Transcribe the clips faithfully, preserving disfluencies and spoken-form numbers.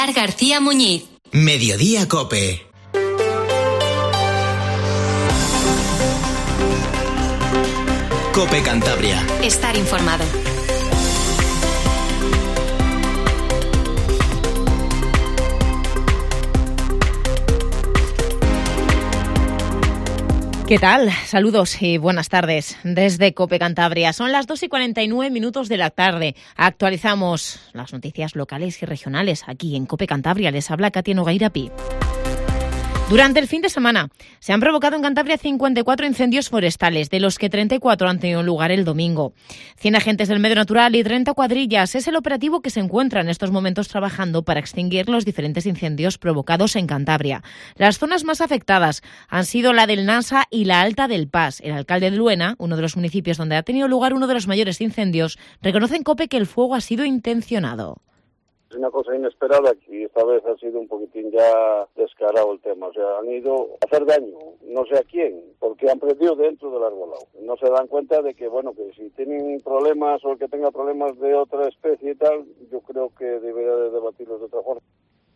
García Muñiz. Mediodía Cope. Cope Cantabria. Estar informado. ¿Qué tal? Saludos y buenas tardes desde Cope Cantabria. Son las dos y cuarenta y nueve minutos de la tarde. Actualizamos las noticias locales y regionales aquí en Cope Cantabria. Les habla Katia Nogueirapi. Durante el fin de semana se han provocado en Cantabria cincuenta y cuatro incendios forestales, de los que treinta y cuatro han tenido lugar el domingo. cien agentes del medio natural y treinta cuadrillas es el operativo que se encuentra en estos momentos trabajando para extinguir los diferentes incendios provocados en Cantabria. Las zonas más afectadas han sido la del Nasa y la Alta del Pas. El alcalde de Luena, uno de los municipios donde ha tenido lugar uno de los mayores incendios, reconoce en COPE que el fuego ha sido intencionado. Es una cosa inesperada y esta vez ha sido un poquitín ya descarado el tema. O sea, han ido a hacer daño, no sé a quién, porque han prendido dentro del arbolado. No se dan cuenta de que, bueno, que si tienen problemas o el que tenga problemas de otra especie y tal, yo creo que debería de debatirlos de otra forma.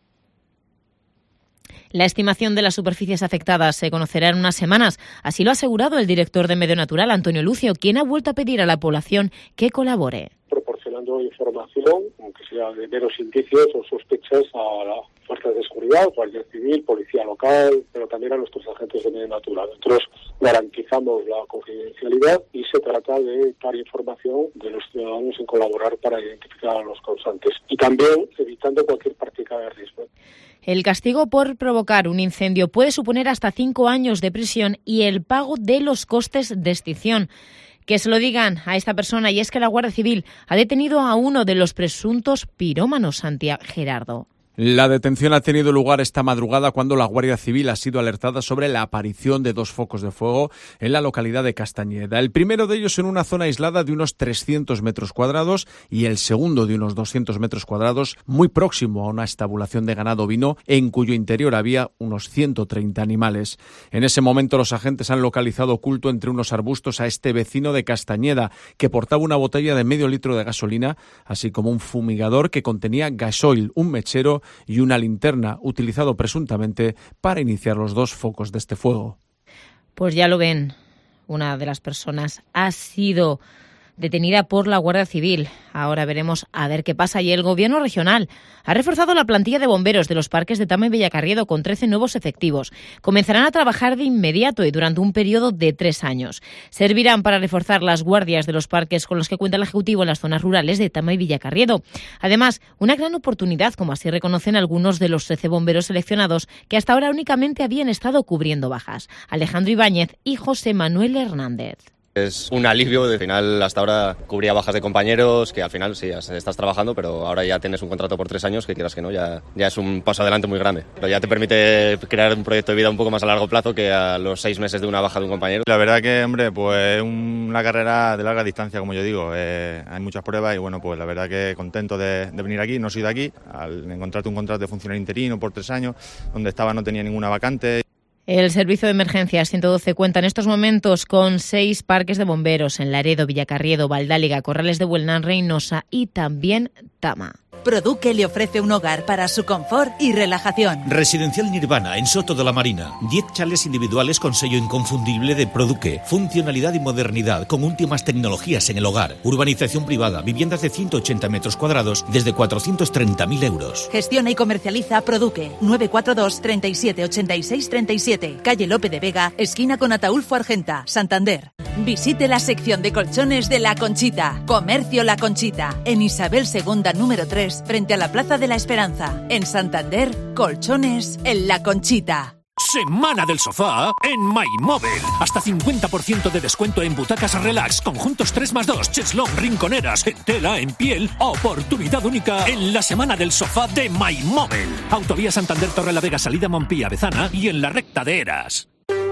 La estimación de las superficies afectadas se conocerá en unas semanas. Así lo ha asegurado el director de Medio Natural, Antonio Lucio, quien ha vuelto a pedir a la población que colabore. Proporcionando información, aunque sea de meros indicios o sospechas, a las fuerzas de seguridad, Guardia Civil, Policía Local, pero también a nuestros agentes de Medio Natural. Nosotros garantizamos la confidencialidad y se trata de dar información de los ciudadanos en colaborar para identificar a los causantes y también evitando cualquier práctica de riesgo. El castigo por provocar un incendio puede suponer hasta cinco años de prisión y el pago de los costes de extinción. Que se lo digan a esta persona, y es que la Guardia Civil ha detenido a uno de los presuntos pirómanos, Santiago Gerardo. La detención ha tenido lugar esta madrugada cuando la Guardia Civil ha sido alertada sobre la aparición de dos focos de fuego en la localidad de Castañeda. El primero de ellos en una zona aislada de unos trescientos metros cuadrados y el segundo de unos doscientos metros cuadrados muy próximo a una estabulación de ganado ovino en cuyo interior había unos ciento treinta animales. En ese momento los agentes han localizado oculto entre unos arbustos a este vecino de Castañeda que portaba una botella de medio litro de gasolina, así como un fumigador que contenía gasoil, un mechero y una linterna, utilizado presuntamente para iniciar los dos focos de este fuego. Pues ya lo ven, una de las personas ha sido detenida por la Guardia Civil. Ahora veremos a ver qué pasa. Y el Gobierno regional ha reforzado la plantilla de bomberos de los parques de Tama y Villacarriedo con trece nuevos efectivos. Comenzarán a trabajar de inmediato y durante un periodo de tres años. Servirán para reforzar las guardias de los parques con los que cuenta el Ejecutivo en las zonas rurales de Tama y Villacarriedo. Además, una gran oportunidad, como así reconocen algunos de los trece bomberos seleccionados que hasta ahora únicamente habían estado cubriendo bajas. Alejandro Ibáñez y José Manuel Hernández. Es un alivio, al final hasta ahora cubría bajas de compañeros, que al final sí, estás trabajando, pero ahora ya tienes un contrato por tres años, que quieras que no, ya, ya es un paso adelante muy grande. Pero ya te permite crear un proyecto de vida un poco más a largo plazo que a los seis meses de una baja de un compañero. La verdad que, hombre, pues una carrera de larga distancia, como yo digo, eh, hay muchas pruebas y bueno, pues la verdad que contento de, de venir aquí, no soy de aquí, al encontrarte un contrato de funcionario interino por tres años, donde estaba no tenía ninguna vacante. El Servicio de Emergencias ciento doce cuenta en estos momentos con seis parques de bomberos en Laredo, Villacarriedo, Valdáliga, Corrales de Buelna, Reynosa y también Tama. Produque le ofrece un hogar para su confort y relajación. Residencial Nirvana en Soto de la Marina. diez chales individuales con sello inconfundible de Produque. Funcionalidad y modernidad con últimas tecnologías en el hogar. Urbanización privada. Viviendas de ciento ochenta metros cuadrados desde cuatrocientos treinta mil euros. Gestiona y comercializa Produque. nueve cuatro dos, treinta y siete, ochenta y seis, treinta y siete. Calle Lope de Vega, esquina con Ataúlfo Argenta, Santander. Visite la sección de colchones de La Conchita. Comercio La Conchita. En Isabel segunda número tres, frente a la Plaza de la Esperanza. En Santander, colchones en La Conchita. Semana del sofá en MyMobile. Hasta cincuenta por ciento de descuento en butacas relax, conjuntos tres más dos, cheslón, rinconeras, en tela, en piel. Oportunidad única en la Semana del Sofá de MyMobile. Autovía Santander Torrelavega, salida Montpí, Bezana y en la recta de Eras.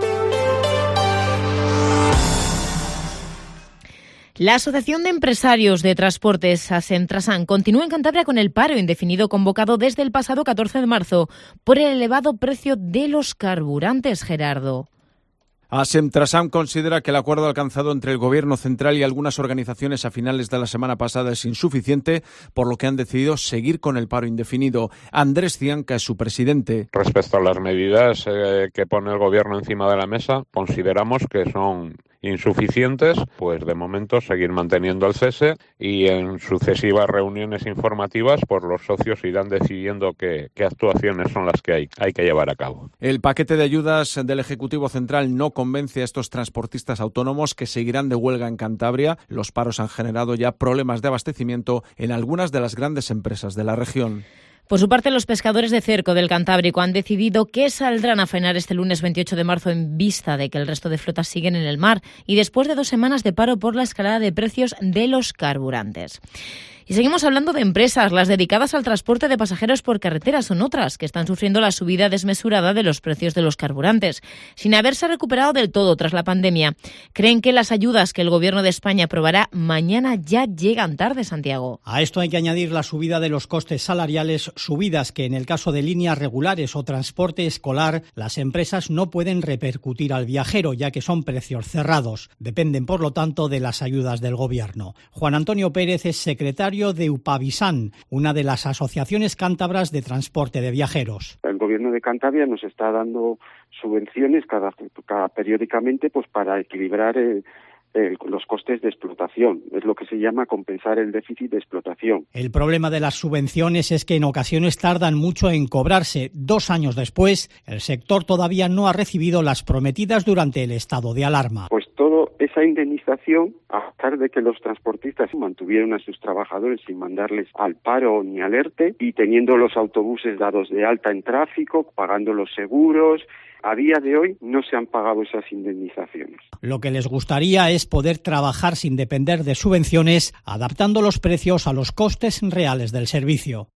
La Asociación de Empresarios de Transportes, Asentrasan, continúa en Cantabria con el paro indefinido convocado desde el pasado catorce de marzo por el elevado precio de los carburantes, Gerardo. Asemtrasam considera que el acuerdo alcanzado entre el Gobierno central y algunas organizaciones a finales de la semana pasada es insuficiente, por lo que han decidido seguir con el paro indefinido. Andrés Cianca es su presidente. Respecto a las medidas eh, que pone el Gobierno encima de la mesa, consideramos que son insuficientes, pues de momento seguir manteniendo el cese y en sucesivas reuniones informativas pues los socios irán decidiendo qué, qué actuaciones son las que hay, hay que llevar a cabo. El paquete de ayudas del Ejecutivo Central no convence a estos transportistas autónomos que seguirán de huelga en Cantabria. Los paros han generado ya problemas de abastecimiento en algunas de las grandes empresas de la región. Por su parte, los pescadores de cerco del Cantábrico han decidido que saldrán a faenar este lunes veintiocho de marzo en vista de que el resto de flotas siguen en el mar y después de dos semanas de paro por la escalada de precios de los carburantes. Y seguimos hablando de empresas. Las dedicadas al transporte de pasajeros por carretera son otras que están sufriendo la subida desmesurada de los precios de los carburantes, sin haberse recuperado del todo tras la pandemia. Creen que las ayudas que el Gobierno de España aprobará mañana ya llegan tarde, Santiago. A esto hay que añadir la subida de los costes salariales, subidas que en el caso de líneas regulares o transporte escolar, las empresas no pueden repercutir al viajero, ya que son precios cerrados. Dependen, por lo tanto, de las ayudas del Gobierno. Juan Antonio Pérez es secretario de UPAVISAN, una de las asociaciones cántabras de transporte de viajeros. El Gobierno de Cantabria nos está dando subvenciones cada, cada periódicamente pues para equilibrar el, el, los costes de explotación. Es lo que se llama compensar el déficit de explotación. El problema de las subvenciones es que en ocasiones tardan mucho en cobrarse. Dos años después, el sector todavía no ha recibido las prometidas durante el estado de alarma. Pues toda esa indemnización, a pesar de que los transportistas mantuvieron a sus trabajadores sin mandarles al paro ni al ERTE y teniendo los autobuses dados de alta en tráfico, pagando los seguros, a día de hoy no se han pagado esas indemnizaciones. Lo que les gustaría es poder trabajar sin depender de subvenciones, adaptando los precios a los costes reales del servicio.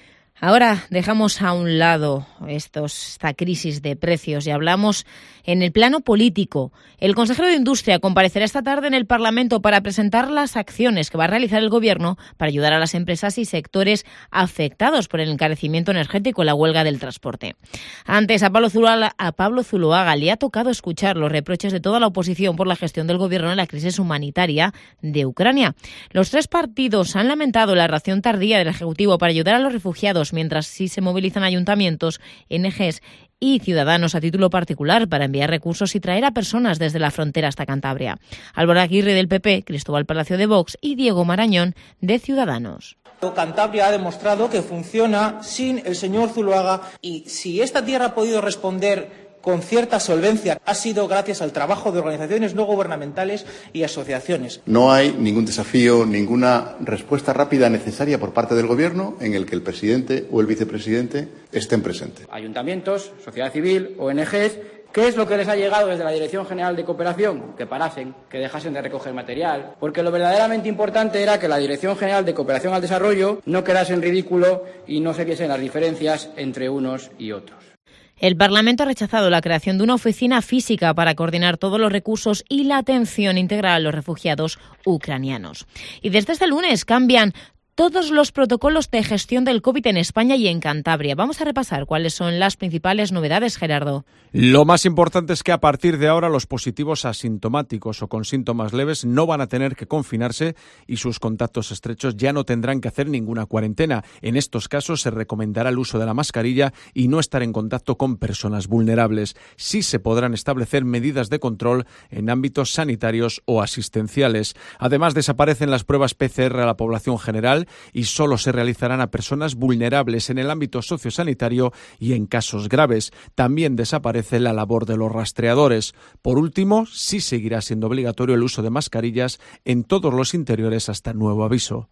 Ahora dejamos a un lado estos, esta crisis de precios y hablamos en el plano político. El consejero de Industria comparecerá esta tarde en el Parlamento para presentar las acciones que va a realizar el Gobierno para ayudar a las empresas y sectores afectados por el encarecimiento energético y la huelga del transporte. Antes, a Pablo Zuloaga, a Pablo Zuloaga le ha tocado escuchar los reproches de toda la oposición por la gestión del Gobierno en la crisis humanitaria de Ucrania. Los tres partidos han lamentado la reacción tardía del Ejecutivo para ayudar a los refugiados, mientras sí se movilizan ayuntamientos, O N Ges y ciudadanos a título particular para enviar recursos y traer a personas desde la frontera hasta Cantabria. Álvaro Aguirre del P P, Cristóbal Palacio de Vox y Diego Marañón de Ciudadanos. Cantabria ha demostrado que funciona sin el señor Zuloaga y si esta tierra ha podido responder con cierta solvencia ha sido gracias al trabajo de organizaciones no gubernamentales y asociaciones. No hay ningún desafío, ninguna respuesta rápida necesaria por parte del Gobierno en el que el presidente o el vicepresidente estén presentes. Ayuntamientos, sociedad civil, O N Ges, ¿qué es lo que les ha llegado desde la Dirección General de Cooperación? Que parasen, que dejasen de recoger material, porque lo verdaderamente importante era que la Dirección General de Cooperación al Desarrollo no quedase en ridículo y no se viesen las diferencias entre unos y otros. El Parlamento ha rechazado la creación de una oficina física para coordinar todos los recursos y la atención integral a los refugiados ucranianos. Y desde este lunes cambian todos los protocolos de gestión del COVID en España y en Cantabria. Vamos a repasar cuáles son las principales novedades, Gerardo. Lo más importante es que a partir de ahora los positivos asintomáticos o con síntomas leves no van a tener que confinarse y sus contactos estrechos ya no tendrán que hacer ninguna cuarentena. En estos casos se recomendará el uso de la mascarilla y no estar en contacto con personas vulnerables. Sí se podrán establecer medidas de control en ámbitos sanitarios o asistenciales. Además, desaparecen las pruebas P C R a la población general y solo se realizarán a personas vulnerables en el ámbito sociosanitario y en casos graves. También desaparece la labor de los rastreadores. Por último, sí seguirá siendo obligatorio el uso de mascarillas en todos los interiores hasta nuevo aviso.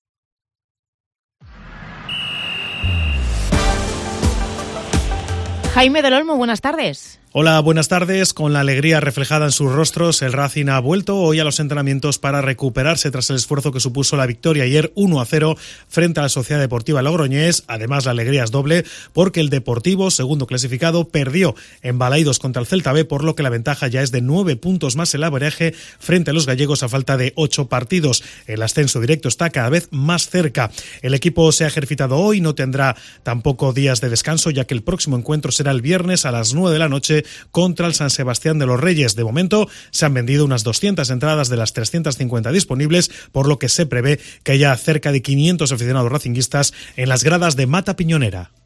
Jaime del Olmo, buenas tardes. Hola, buenas tardes. Con la alegría reflejada en sus rostros, el Racing ha vuelto hoy a los entrenamientos para recuperarse tras el esfuerzo que supuso la victoria ayer uno a cero frente a la Sociedad Deportiva Logroñés. Además, la alegría es doble porque el Deportivo, segundo clasificado, perdió en Balaidos contra el Celta B, por lo que la ventaja ya es de nueve puntos más el averaje frente a los gallegos a falta de ocho partidos. El ascenso directo está cada vez más cerca. El equipo se ha ejercitado hoy, no tendrá tampoco días de descanso, ya que el próximo encuentro será el viernes a las nueve de la noche noche contra el San Sebastián de los Reyes. De momento se han vendido unas doscientas entradas de las trescientas cincuenta disponibles, por lo que se prevé que haya cerca de quinientos aficionados racinguistas en las gradas de Mata Piñonera.